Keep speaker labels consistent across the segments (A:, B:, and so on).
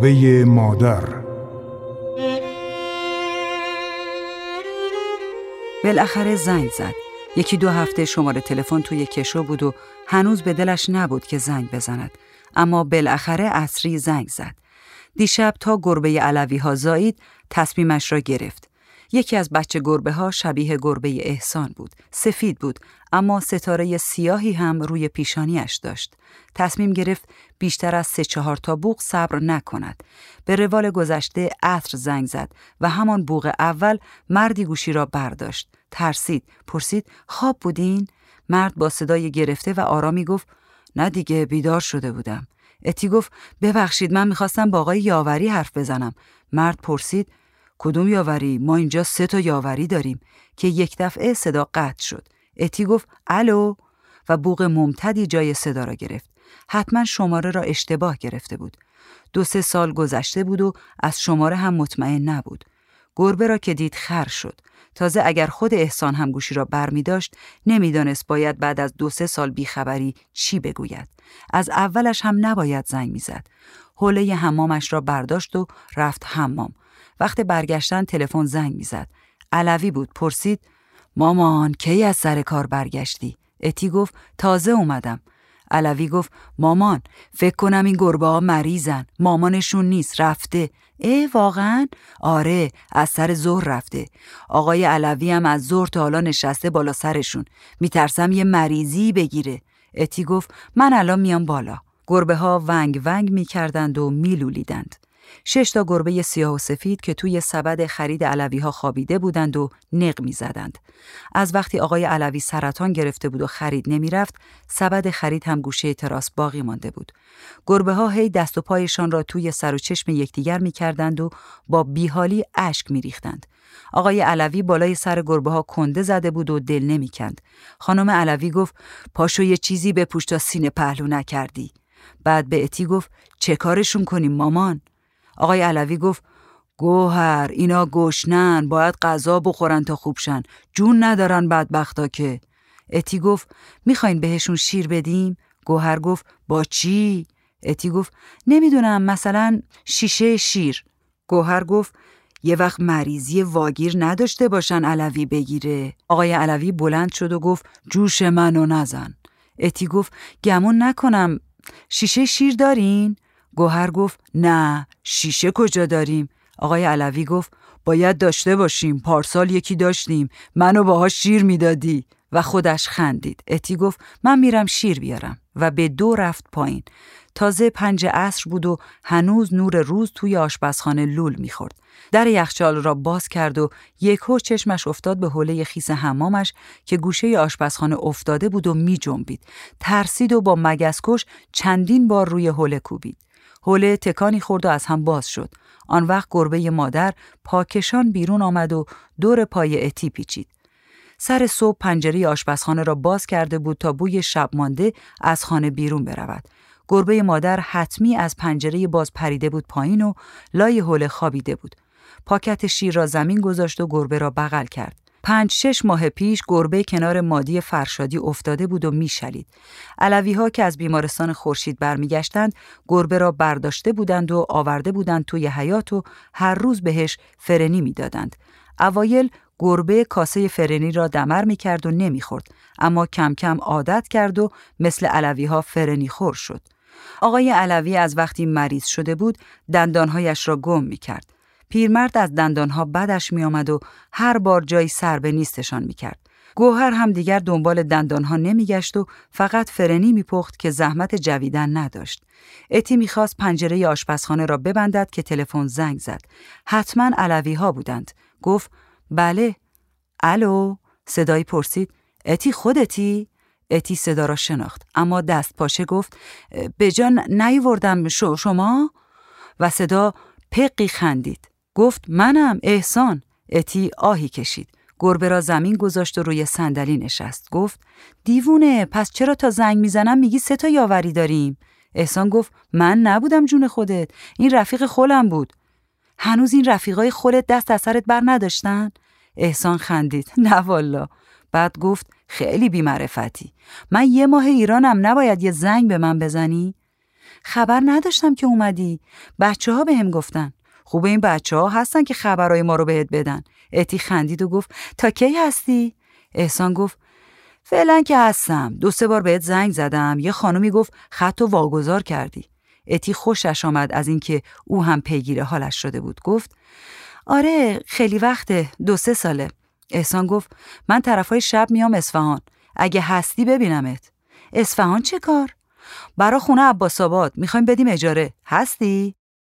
A: گربه مادر.
B: بالاخره زنگ زد. 1-2 هفته شماره تلفن توی کشو بود و هنوز به دلش نبود که زنگ بزند. اما بالاخره عصری زنگ زد. دیشب تا گربه علوی ها زایید تصمیمش را گرفت. یکی از بچه گربه ها شبیه گربه احسان بود. سفید بود اما ستاره سیاهی هم روی پیشانیش داشت. تصمیم گرفت بیشتر از 3-4 تا بوق صبر نکند. به روال گذشته عطر زنگ زد و همان بوق اول مردی گوشی را برداشت. ترسید، پرسید خواب بودین؟ مرد با صدای گرفته و آرامی گفت نه دیگه، بیدار شده بودم. اتی گفت ببخشید، من میخواستم با آقای یاوری حرف بزنم. مرد پرسید کدوم یاوری؟ ما اینجا 3 تا یاوری داریم. که یک دفعه صدا قطع شد. اتی گفت الو و بوق ممتدی جای صدا را گرفت. حتما شماره را اشتباه گرفته بود. 2-3 سال گذشته بود و از شماره هم مطمئن نبود. گربه را که دید خر شد. تازه اگر خود احسان هم گوشی را برمی داشت نمیدانست باید بعد از 2-3 سال بیخبری چی بگوید. از اولش هم نباید زنگ میزد. حوله حمامش را برداشت و رفت حمام. وقت برگشتن تلفن زنگ میزد. علوی بود. پرسید مامان کی از سر کار برگشتی؟ اتی گفت تازه اومدم. علوی گفت مامان فکر کنم این گربه ها مریضن، مامانشون نیست، رفته. واقعا؟ آره، از سر ظهر رفته. آقای علوی هم از ظهر تا حالا نشسته بالا سرشون، میترسم یه مریضی بگیره. اتی گفت من الان میام بالا. گربه ها ونگ ونگ میکردند و میلولیدند. 6 تا گربه سیاه و سفید که توی سبد خرید علوی ها خوابیده بودند و نق می زدند. از وقتی آقای علوی سرطان گرفته بود و خرید نمی رفت، سبد خرید هم گوشه تراس باقی مانده بود. گربه ها هی دست و پایشان را توی سر و چشم یکدیگر می کردند و با بیحالی اشک می ریختند. آقای علوی بالای سر گربه ها کنده زده بود و دل نمی کند. خانم علوی گفت پاشو یه چیزی بپوش تا سینه پهلو نکردی. بعد به اتی گفت چه کارشون کنیم مامان؟ آقای علوی گفت گوهر اینا گشنن، باید غذا بخورن تا خوب شن، جون ندارن بدبختا که. اتی گفت میخواین بهشون شیر بدیم؟ گوهر گفت با چی؟ اتی گفت نمیدونم، مثلا شیشه شیر. گوهر گفت یه وقت مریضی واگیر نداشته باشن علوی بگیره. آقای علوی بلند شد و گفت جوش منو نزن. اتی گفت گمون نکنم شیشه شیر دارین؟ گوهر گفت نه، شیشه کجا داریم؟ آقای علوی گفت باید داشته باشیم، پارسال یکی داشتیم، منو باهاش شیر میدادی. و خودش خندید. اتی گفت من میرم شیر بیارم و به 2 رفت پایین. تازه 5 عصر بود و هنوز نور روز توی آشپزخانه لول میخورد. در یخچال را باز کرد و یکو چشمش افتاد به حوله خیس حمامش که گوشه آشپزخانه افتاده بود و میجنبید. ترسید و با مگسکش چندین بار روی حوله کوبید. حوله تکانی خورد و از هم باز شد. آن وقت گربه مادر پاکشان بیرون آمد و دور پای اتی پیچید. سر صبح پنجره آشپزخانه را باز کرده بود تا بوی شب مانده از خانه بیرون برود. گربه مادر حتمی از پنجره باز پریده بود پایین و لای حوله خوابیده بود. پاکت شیر را زمین گذاشت و گربه را بغل کرد. 5-6 ماه پیش گربه کنار مادی فرشادی افتاده بود و میشلید. علوی ها که از بیمارستان خورشید برمیگشتند گربه را برداشته بودند و آورده بودند توی حیاط و هر روز بهش فرنی میدادند. اوایل گربه کاسه فرنی را دمر میکرد و نمیخورد، اما کم کم عادت کرد و مثل علوی ها فرنی خور شد. آقای علوی از وقتی مریض شده بود دندانهایش را گم میکرد. پیرمرد از دندانها بدش می آمد و هر بار جایی سر به نیستشان می کرد. گوهر هم دیگر دنبال دندانها نمی گشت و فقط فرنی می پخت که زحمت جویدن نداشت. اتی می خواست پنجره آشپزخانه را ببندد که تلفن زنگ زد. حتما علوی ها بودند. گفت بله. الو؟ صدایی پرسید اتی خودتی؟ اتی صدا را شناخت اما دست پاچه گفت به جان نیاوردم. شما؟ و صدا پقی خندید. گفت منم، احسان. اتی آهی کشید. گربه را زمین گذاشت و روی صندلی نشست. گفت دیوونه، پس چرا تا زنگ میزنم میگی 3 تا یاوری داریم؟ احسان گفت من نبودم جون خودت، این رفیق خولم بود. هنوز این رفیقای خولت دست از سرت بر نداشتن؟ احسان خندید. نه والا. بعد گفت خیلی بی‌معرفتی. من 1 ماه ایرانم، نباید یه زنگ به من بزنی؟ خبر نداشتم که اومدی. بچه‌ها بهم گفتن. خوبه این بچه‌ها هستن که خبرای ما رو بهت بدن. اتی خندید و گفت تا کی هستی؟ احسان گفت فعلا که هستم. 2-3 بار بهت زنگ زدم. یه خانومی گفت خطو واگذار کردی. اتی خوشش آمد از اینکه او هم پیگیر حالش شده بود. گفت آره خیلی وقته، 2-3 ساله. احسان گفت من طرفای شب میام اصفهان. اگه هستی ببینمت. اصفهان چه کار؟ برا خونه عباس‌آباد میخوایم بدیم اجاره. هستی؟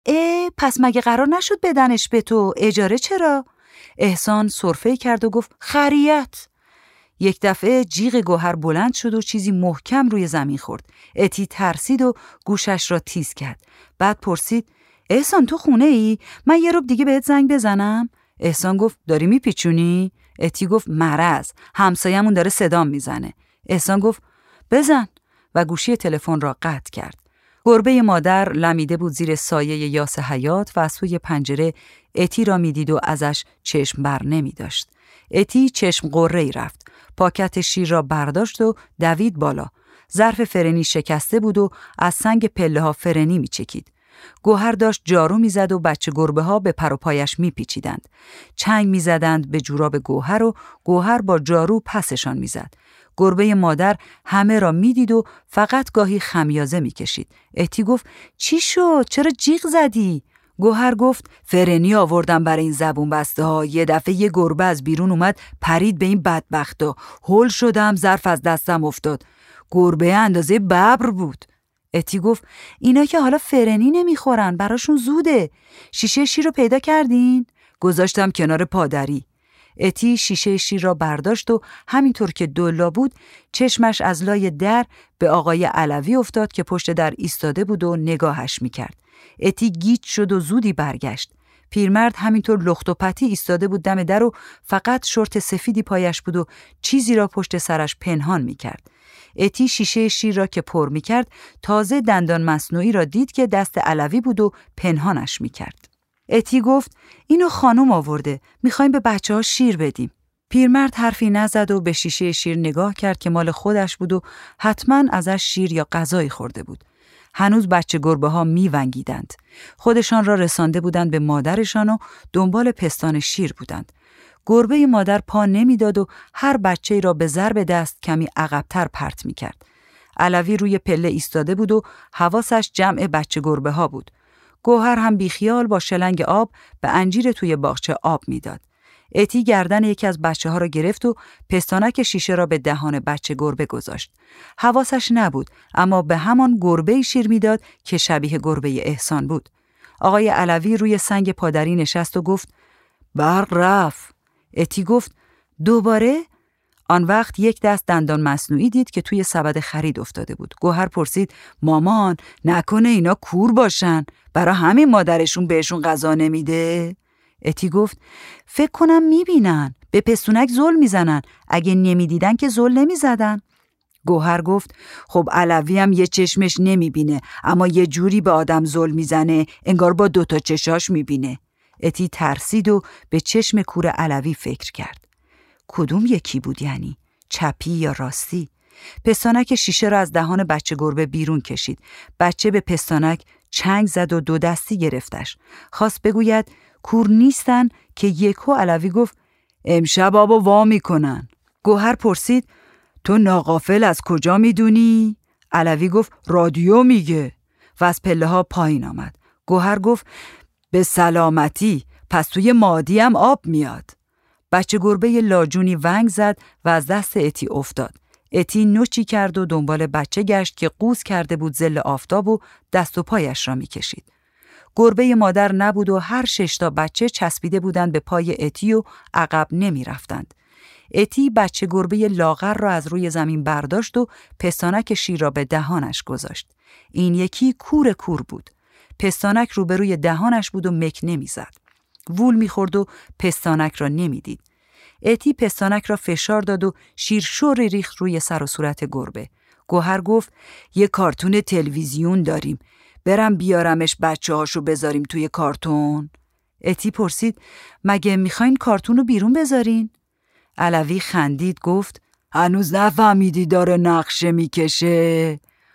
B: پس مگه قرار نشد بدنش به تو؟ اجاره چرا؟ احسان سرفه کرد و گفت خریت. یک دفعه جیغ گوهر بلند شد و چیزی محکم روی زمین خورد. اتی ترسید و گوشش را تیز کرد. بعد پرسید احسان تو خونه ای؟ من یه ربع دیگه بهت زنگ بزنم؟ احسان گفت داری میپیچونی؟ اتی گفت مرض، همسایه‌مون داره صدام میزنه. احسان گفت بزن و گوشی تلفن را قطع کرد. گربه مادر لمیده بود زیر سایه یاس حیات و از سوی پنجره اتی را میدید و ازش چشم بر نمی داشت. اتی چشم قره‌ای رفت. پاکت شیر را برداشت و دوید بالا. ظرف فرنی شکسته بود و از سنگ پله ها فرنی می چکید. گوهر داشت جارو می زد و بچه گربه ها به پر و پایش می پیچیدند. چنگ می زدند به جوراب گوهر و گوهر با جارو پسشان می زد. گربه مادر همه را می دید و فقط گاهی خمیازه می کشید. اتی گفت چی شد؟ چرا جیغ زدی؟ گوهر گفت فرنی آوردم برای این زبون بسته ها. یه دفعه یه گربه از بیرون اومد پرید به این بدبختا. هول شدم، ظرف از دستم افتاد. گربه اندازه ببر بود. اتی گفت اینا که حالا فرنی نمیخورن، براشون زوده. شیشه شیر رو پیدا کردین؟ گذاشتم کنار پادری. اتی شیشه شیر را برداشت و همینطور که دولا بود چشمش از لای در به آقای علوی افتاد که پشت در ایستاده بود و نگاهش میکرد. اتی گیج شد و زودی برگشت. پیرمرد همینطور لخت و پتی ایستاده بود دم در و فقط شورت سفیدی پایش بود و چیزی را پشت سرش پنهان میکرد. اتی شیشه شیر را که پر میکرد تازه دندان مصنوعی را دید که دست علوی بود و پنهانش میکرد. اتی گفت اینو خانم آورده، میخوایم به بچه ها شیر بدیم. پیرمرد حرفی نزد و به شیشه شیر نگاه کرد که مال خودش بود و حتما ازش شیر یا غذایی خورده بود. هنوز بچه گربه ها میونگیدند. خودشان را رسانده بودند به مادرشان و دنبال پستان شیر بودند. گربه مادر پا نمیداد و هر بچه‌ای را به ضرب دست کمی عقب‌تر پرت میکرد. علوی روی پله ایستاده بود و حواسش جمع بچه گربه ها بود. گوهر هم بیخیال با شلنگ آب به انجیر توی باغچه آب میداد. اتی گردن یکی از بچه ها را گرفت و پستانک شیشه را به دهان بچه گربه گذاشت. حواسش نبود، اما به همان گربه شیر میداد که شبیه گربه احسان بود. آقای علوی روی سنگ پادری نشست و گفت برق رفت. اتی گفت دوباره؟ آن وقت یک دست دندان مصنوعی دید که توی سبد خرید افتاده بود. گوهر پرسید مامان نکنه اینا کور باشن؟ برای همین مادرشون بهشون غذا نمیده؟ اتی گفت فکر کنم میبینن، به پستونک زل میزنن، اگه نمیدیدن که زل نمیزدن. گوهر گفت خب علوی هم یه چشمش نمیبینه، اما یه جوری به آدم زل میزنه انگار با 2 چشاش میبینه. اتی ترسید و به چشم کور علوی فکر کرد. کدوم یکی بود یعنی؟ چپی یا راستی؟ پستانک شیشه را از دهان بچه گربه بیرون کشید. بچه به پستانک چنگ زد و 2 دستی گرفتش. خواست بگوید کور نیستن که یکو علوی گفت امشب آبو وا میکنن. گوهر پرسید تو ناغافل از کجا میدونی؟ علوی گفت رادیو میگه و از پله ها پایین آمد. گوهر گفت به سلامتی، پس توی مادی هم آب میاد. بچه گربه لاجونی ونگ زد و از دست اتی افتاد. اتی نوچی کرد و دنبال بچه گشت که قوز کرده بود ظل آفتاب و دست و پایش را میکشید. گربه مادر نبود و هر 6 تا بچه چسبیده بودند به پای اتی و عقب نمی رفتند. اتی بچه گربه لاغر را از روی زمین برداشت و پستانک شیر را به دهانش گذاشت. این یکی کور بود. پستانک روبروی دهانش بود و مک نمی زد. وول می خورد و پستانک را نمی دید. اتی پستانک را فشار داد و شیر شوری ریخت روی سر و صورت گربه. گوهر گفت یه کارتون تلویزیون داریم، برم بیارمش بچه هاشو بذاریم توی کارتون. اتی پرسید مگه میخواین کارتون رو بیرون بذارین؟ علوی خندید گفت هنوز نفهمیدی داره نقشه میکشه؟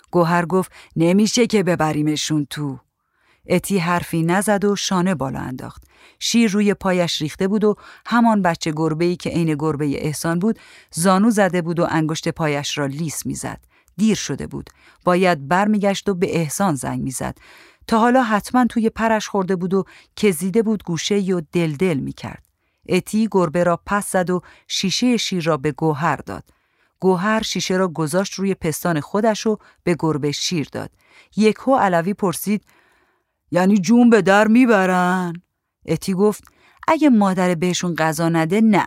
B: گوهر گفت نمیشه که ببریمشون تو. اتی حرفی نزد و شانه بالا انداخت. شیر روی پایش ریخته بود و همان بچه گربه‌ای که عین گربه احسان بود زانو زده بود و انگشت پایش را لیس میزد. دیر شده بود. باید برمیگشت و به احسان زنگ میزد. تا حالا حتما توی پرش خورده بود و کزیده بود گوشه‌ای و دل میکرد. اتی گربه را پس زد و شیشه شیر را به گوهر داد. گوهر شیشه را گذاشت روی پستان خودش و به گربه شیر داد. یکهو علوی پرسید یعنی جون به در میبرن؟ اتی گفت اگه مادر بهشون غذا نده نه.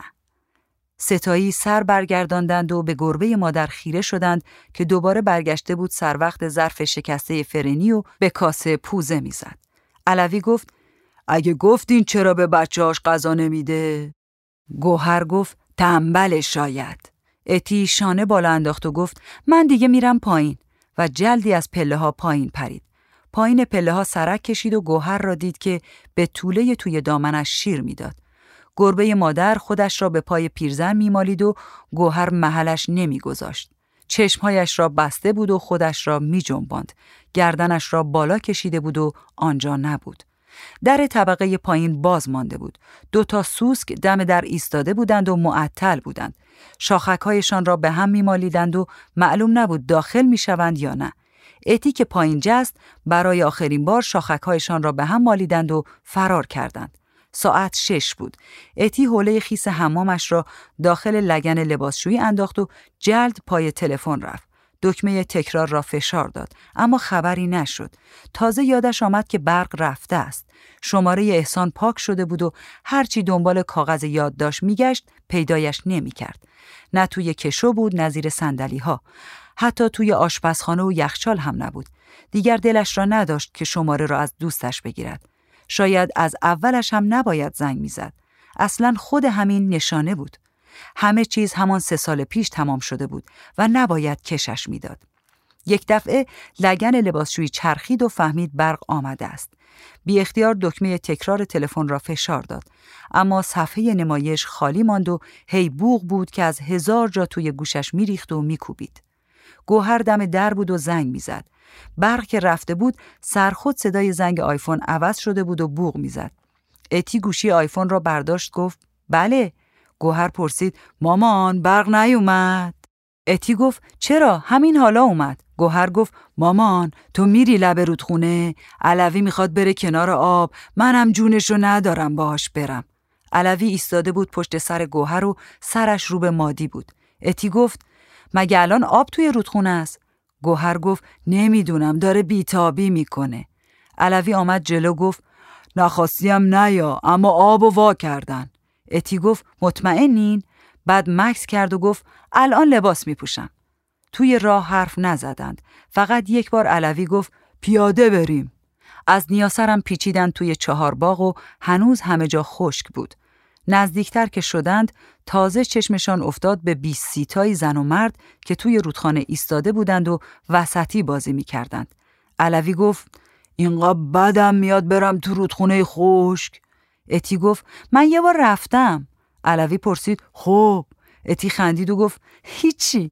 B: ستایی سر برگرداندند و به گربه مادر خیره شدند که دوباره برگشته بود سر وقت ظرف شکسته فرنی و به کاسه پوزه میزد. علوی گفت اگه گفتین چرا به بچه‌هاش غذا نمیده؟ گوهر گفت تنبل شاید. اتی شانه بالا انداخت و گفت من دیگه میرم پایین و جلدی از پله ها پایین پرید. پایین پله ها سرک کشید و گوهر را دید که به توله توی دامنش شیر میداد. گربه مادر خودش را به پای پیرزن میمالید و گوهر محلش نمیگذاشت. چشمهایش را بسته بود و خودش را میجنباند. گردنش را بالا کشیده بود و آنجا نبود. در طبقه پایین باز مانده بود. 2 سوسک دم در ایستاده بودند و معطل بودند. شاخک‌هایشان را به هم میمالیدند و معلوم نبود داخل میشوند یا نه. اتی که پایین جست برای آخرین بار شاخک‌هایشان را به هم مالیدند و فرار کردند. ساعت 6 بود. اتی حوله خیس حمامش را داخل لگن لباسشویی انداخت و جلد پای تلفن رفت. دکمه تکرار را فشار داد اما خبری نشد. تازه یادش آمد که برق رفته است. شماره احسان پاک شده بود و هرچی دنبال کاغذ یادداشت میگشت پیدایش نمیکرد. نه توی کشو بود نه زیر صندلی‌ها. حتی توی آشپزخانه و یخچال هم نبود. دیگر دلش را نداشت که شماره را از دوستش بگیرد. شاید از اولش هم نباید زنگ میزد. اصلاً خود همین نشانه بود. همه چیز همان 3 سال پیش تمام شده بود و نباید کشش میداد. یک دفعه لگن لباسشویی چرخید و فهمید برق آمده است. بی اختیار دکمه تکرار تلفن را فشار داد. اما صفحه نمایش خالی ماند و هی بوق بود که از 1000 جا توی گوشش میریخت و میکوبید. گوهر دم در بود و زنگ میزد. برق که رفته بود سرخود صدای زنگ آیفون عوض شده بود و بوق میزد. اتی گوشی آیفون را برداشت گفت بله. گوهر پرسید مامان برق نیومد؟ اتی گفت چرا همین حالا اومد. گوهر گفت مامان تو میری لب رودخونه؟ علوی میخواد بره کنار آب، منم جونشو ندارم باهاش برم. علوی ایستاده بود پشت سر گوهر و سرش رو به مادی بود. اتی گفت مگه الان آب توی رودخونه است؟ گوهر گفت نمیدونم داره بیتابی میکنه. علوی آمد جلو گفت نخواستیم نیا اما آبو وا کردن. اتی گفت مطمئنین؟ بعد مکث کرد و گفت الان لباس میپوشم. توی راه حرف نزدند. فقط یک بار علوی گفت پیاده بریم. از نیاسرم پیچیدن توی 4 باغ و هنوز همه جا خشک بود. نزدیکتر که شدند تازه چشمشان افتاد به 20 تایی زن و مرد که توی رودخانه ایستاده بودند و وسطی بازی میکردند. علوی گفت اینقدر بدم میاد برم تو رودخونه خشک. اتی گفت من یه بار رفتم. علوی پرسید خب. اتی خندید و گفت هیچی.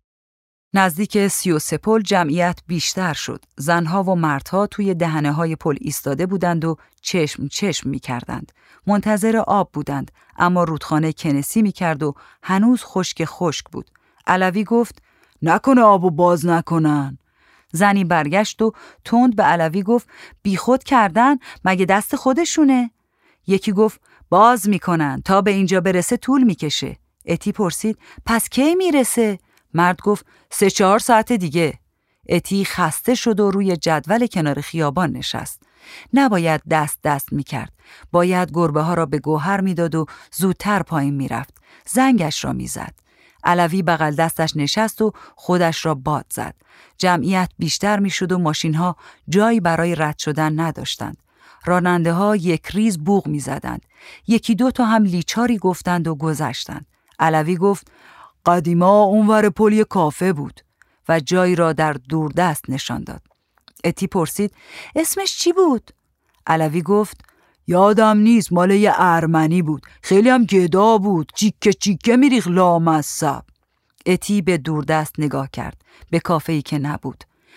B: نزدیک 33 پل جمعیت بیشتر شد. زنها و مردها توی دهنه های پل ایستاده بودند و چشم می کردند. منتظر آب بودند اما رودخانه کنسی می کرد و هنوز خشک بود. علوی گفت نکنه آبو باز نکنن. زنی برگشت و تند به علوی گفت بیخود کردن، مگه دست خودشونه؟ یکی گفت باز میکنن، تا به اینجا برسه طول میکشه. اتی پرسید پس کی میرسه؟ مرد گفت 3-4 ساعت دیگه. اتی خسته شد و روی جدول کنار خیابان نشست. نباید دست میکرد. باید گربه ها را به گوهر میداد و زودتر پایین میرفت. زنگش را میزد. علوی بغل دستش نشست و خودش را باد زد. جمعیت بیشتر میشد و ماشین ها جایی برای رد شدن نداشتند. راننده ها یک ریز بوق میزدند. 1-2 تا هم لیچاری گفتند و گذشتند. علوی گفت قدیما اونور پل یه کافه بود و جایی را در دوردست نشان داد. اتی پرسید اسمش چی بود؟ علوی گفت یادم نیست، مال یه ارمنی بود، خیلی هم گدا بود، چیکه میریخت لامصب. اتی به دوردست نگاه کرد، به کافه‌ای که نبود.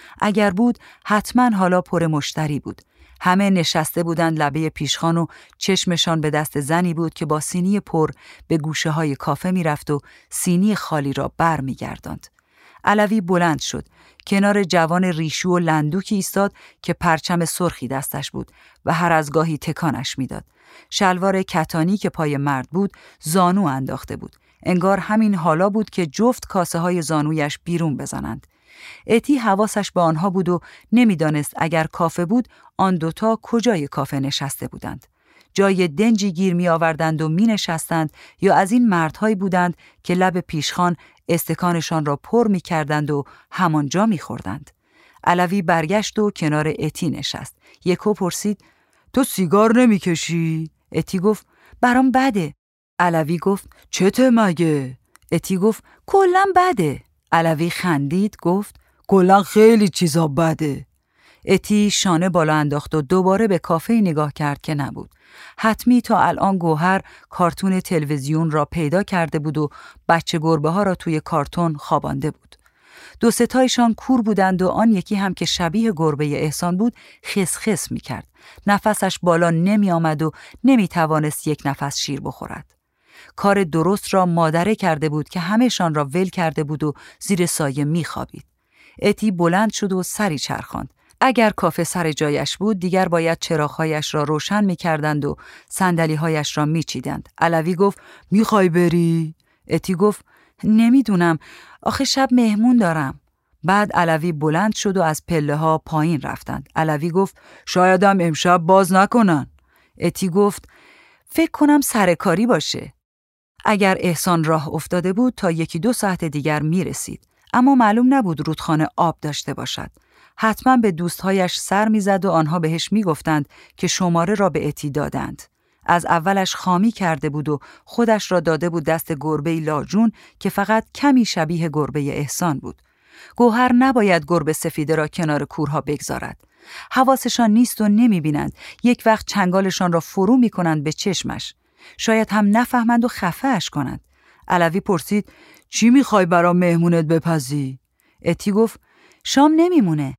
B: اگر بود حتما حالا پر مشتری بود. همه نشسته بودند لبه پیشخوان و چشمشان به دست زنی بود که با سینی پر به گوشه های کافه می رفت و سینی خالی را بر می گرداند. علوی بلند شد. کنار جوان ریشو و لندوکی ایستاد که پرچم سرخی دستش بود و هر از گاهی تکانش میداد. شلوار کتانی که پای مرد بود زانو انداخته بود. انگار همین حالا بود که جفت کاسه های زانویش بیرون بزنند. اتی حواسش به آنها بود و نمیدانست اگر کافه بود آن دوتا کجای کافه نشسته بودند. جای دنجی گیر می آوردند و می نشستند یا از این مردهایی بودند که لب پیشخوان استکانشان را پر می کردند و همانجا می خوردند. علوی برگشت و کنار اتی نشست. یکو پرسید تو سیگار نمی کشی؟ اتی گفت برام بده. علوی گفت چته مگه؟ اتی گفت کلاً بده. علوی خندید گفت کلاً خیلی چیزا بده. اتی شانه بالا انداخت و دوباره به کافه نگاه کرد که نبود. حتمی تا الان گوهر کارتون تلویزیون را پیدا کرده بود و بچه گربه ها را توی کارتون خوابانده بود. دو ستایشان کور بودند و آن یکی هم که شبیه گربه احسان بود خس می کرد. نفسش بالا نمی آمد و نمی توانست یک نفس شیر بخورد. کار درست را مادره کرده بود که همه‌شان را ول کرده بود و زیر سایه می خوابید. اتی بلند شد و سری چرخاند. اگر کافه سر جایش بود دیگر باید چراغ‌هایش را روشن می‌کردند و صندلی‌هایش را می‌چیدند. علوی گفت می‌خوای بری؟ اتی گفت نمیدونم، آخه شب مهمون دارم. بعد علوی بلند شد و از پله‌ها پایین رفتند. علوی گفت شایدم امشب باز نکنن. اتی گفت فکر کنم سرکاری باشه. اگر احسان راه افتاده بود تا 1-2 ساعت دیگر می‌رسید، اما معلوم نبود رودخانه آب داشته باشد. حتما به دوستهایش سر میزد و آنها بهش میگفتند که شماره را به اتی دادند. از اولش خامی کرده بود و خودش را داده بود دست گربه لاجون که فقط کمی شبیه گربه احسان بود. گوهر نباید گربه سفیده را کنار کورها بگذارد. حواسشان نیست و نمیبینند. یک وقت چنگالشان را فرو میکنند به چشمش. شاید هم نفهمند و خفه‌اش کنند. علوی پرسید چی میخوای برا مهمونت بپزی؟ اتی گفت شام نمیمونه.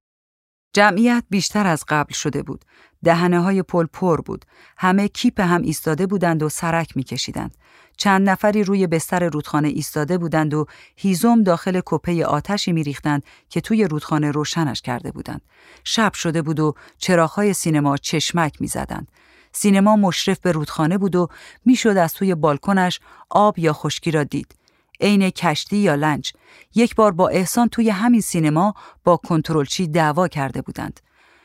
B: جمعیت بیشتر از قبل شده بود. دهنه‌های پل پر بود. همه کیپ هم ایستاده بودند و سرک می‌کشیدند. چند نفری روی بستر رودخانه ایستاده بودند و هیزم داخل کپه آتشی می‌ریختند که توی رودخانه روشنش کرده بودند. شب شده بود و چراغ‌های سینما چشمک می‌زدند. سینما مشرف به رودخانه بود و میشد از توی بالکنش آب یا خشکی را دید. عین کشتی یا لنج. یک بار با احسان توی همین سینما با کنترلچی دعوا کرده بودند.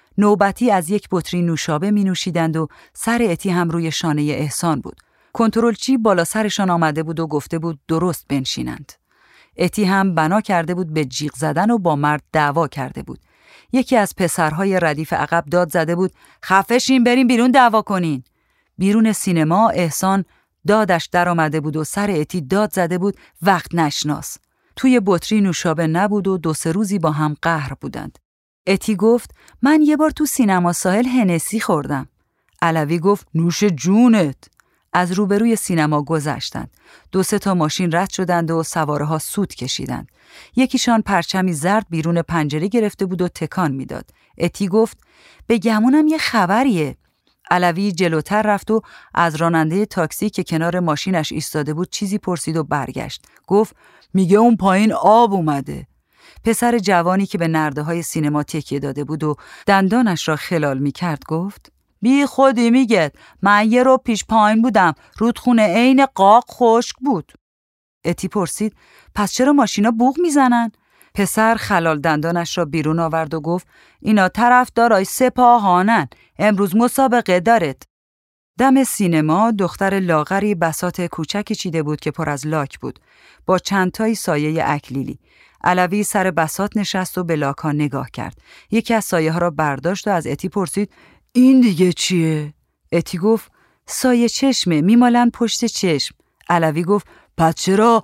B: نوبتی از یک بطری نوشابه می نوشیدند و سر اتی هم روی شانه احسان بود. کنترلچی بالا سرشان آمده بود و گفته بود درست بنشینند. اتی هم بنا کرده بود به جیغ زدن و با مرد دعوا کرده بود. یکی از پسرهای ردیف عقب داد زده بود خفه شین بریم بیرون دعوا کنین. بیرون سینما احسان دادش در آمده بود و سر اتی داد زده بود وقت نشناس. توی بطری نوشابه نبود و 2-3 روزی با هم قهر بودند. اتی گفت من یه بار تو سینما ساحل هنسی خوردم. علوی گفت نوش جونت. از روبروی سینما گذشتند. 2-3 تا ماشین رد شدند و سوارها سوت کشیدند. یکیشان پرچمی زرد بیرون پنجره گرفته بود و تکان میداد. اتی گفت به گمونم یه خبریه. علوی جلوتر رفت و از راننده تاکسی که کنار ماشینش ایستاده بود چیزی پرسید و برگشت. گفت میگه اون پایین آب اومده. پسر جوانی که به نرده‌های سینما تکیه داده بود و دندانش را خلال میکرد گفت بی خودی میگه من یه رو پیش پایین بودم رودخونه عین قاق خشک بود. اتی پرسید پس چرا ماشینا بوق میزنن؟ پسر خلال دندانش را بیرون آورد و گفت اینا طرفدارای سپاهانن، امروز مسابقه دارد. دم سینما دختر لاغری بساط کوچکی چیده بود که پر از لاک بود با چند تای سایه اکلیلی. علوی سر بساط نشست و به لاک‌ها نگاه کرد. یکی از سایه ها را برداشت و از اتی پرسید این دیگه چیه؟ اتی گفت سایه چشمه میمالن پشت چشم. علوی گفت پس چرا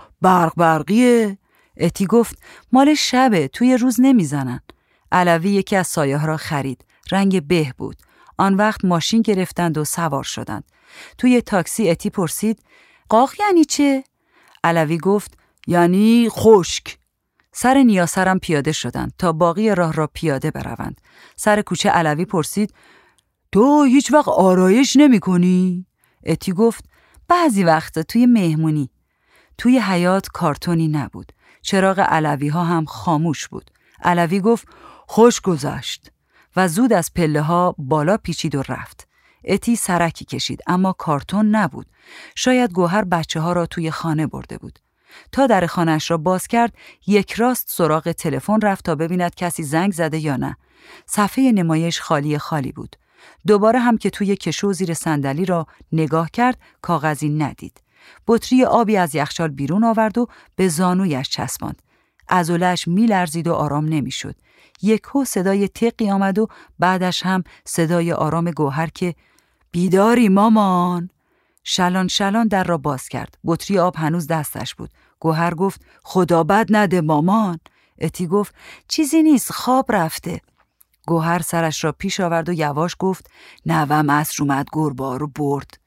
B: برقیه؟ اتی گفت مال شبه توی روز نمیزنن. علوی یکی از سایه ها را خرید. رنگ به بود. آن وقت ماشین گرفتند و سوار شدند. توی تاکسی اتی پرسید قاق یعنی چه؟ علوی گفت یعنی خشک. سر نیاسرم پیاده شدند تا باقی راه را پیاده بروند. سر کوچه علوی پرسید تو هیچ وقت آرایش نمی کنی؟ اتی گفت بعضی وقتا توی مهمونی. توی حیاط کارتونی نبود. چراغ علوی ها هم خاموش بود. علوی گفت خوش گذشت و زود از پله ها بالا پیچید و رفت. اتی سرکی کشید اما کارتون نبود. شاید گوهر بچه ها را توی خانه برده بود. تا در خانه‌اش را باز کرد یک راست سراغ تلفن رفت تا ببیند کسی زنگ زده یا نه. صفحه نمایش خالی بود. دوباره هم که توی کشو زیر صندلی را نگاه کرد کاغذی ندید. بطری آبی از یخچال بیرون آورد و به زانویش چسباند. عضله‌اش می‌لرزید و آرام نمی‌شد. یکهو صدای تقی آمد و بعدش هم صدای آرام گوهر که بیداری مامان. شلان شلان در را باز کرد. بطری آب هنوز دستش بود. گوهر گفت خدا بد نده مامان. اتی گفت چیزی نیست، خواب رفته. گوهر سرش را پیش آورد و یواش گفت نوام عصر اومد گربه‌ها رو برد.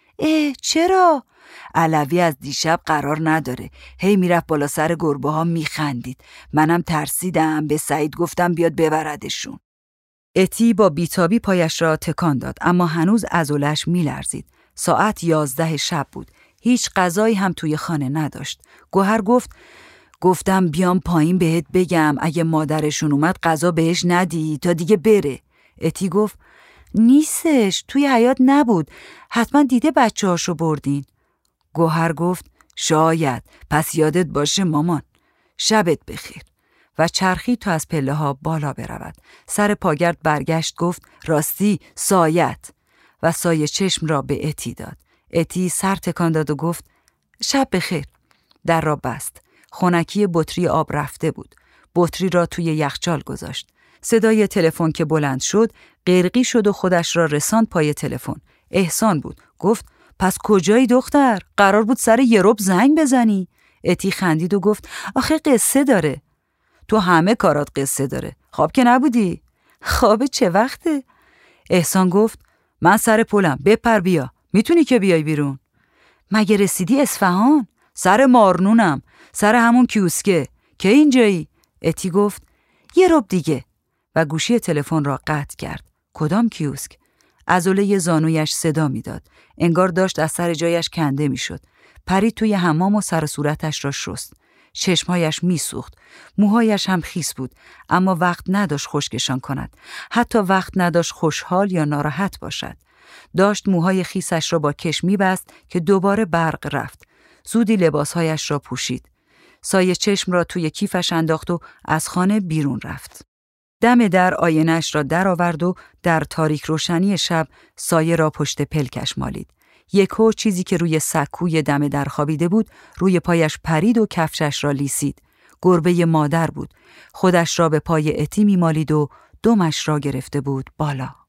B: چرا؟ علوی از دیشب قرار نداره. هی میرفت بالا سر گربه‌ها میخندید. منم ترسیدم، به سعید گفتم بیاد ببردشون. اتی با بیتابی پایش را تکان داد اما هنوز عضله‌اش میلرزید. ساعت 11 شب بود. هیچ غذایی هم توی خانه نداشت. گوهر گفتم بیام پایین بهت بگم اگه مادرشون اومد غذا بهش ندی تا دیگه بره. اتی گفت نیستش، توی حیاط نبود. حتما دیده بچه‌هاشو بردین. گوهر گفت شاید، پس یادت باشه مامان. شبت بخیر. و چرخید تا از پله ها بالا برود. سر پاگرد برگشت گفت راستی سایت. و سایه چشم را به اتی داد. اتی سر تکان داد و گفت شب بخیر. در را بست. خنکی بطری آب رفته بود. بطری را توی یخچال گذاشت. صدای تلفن که بلند شد قرقی شد و خودش را رساند پای تلفن. احسان بود. گفت پس کجایی دختر؟ قرار بود سر یه ربع زنگ بزنی. اتی خندید و گفت آخه قصه داره. تو همه کارات قصه داره. خواب که نبودی؟ خواب چه وقته؟ احسان گفت من سر پلم، بپر بیا. میتونی که بیای بیرون؟ مگه رسیدی اصفهان؟ سر مارنونم، سر همون کیوسکه. که اینجایی؟ اتی گفت یه ربع دیگه و گوشی تلفن را قطع کرد. کدام کیوسک؟ عضله زانویش صدا میداد. انگار داشت از سر جایش کنده میشد. پرید توی حمام و سر صورتش را شست. چشمهایش میسوخت. موهایش هم خیس بود اما وقت نداشت خشکشان کند. حتی وقت نداشت خوشحال یا ناراحت باشد. داشت موهای خیسش را با کش میبست که دوباره برق رفت. زودی لباسهایش را پوشید. سایه چشم را توی کیفش انداخت و از خانه بیرون رفت. دم در آینه‌اش را در آورد و در تاریک روشنی شب سایه را پشت پلکش مالید. یکهو چیزی که روی سکوی دم در خوابیده بود روی پایش پرید و کفشش را لیسید. گربه مادر بود. خودش را به پای اتی می‌مالید و دمش را گرفته بود بالا.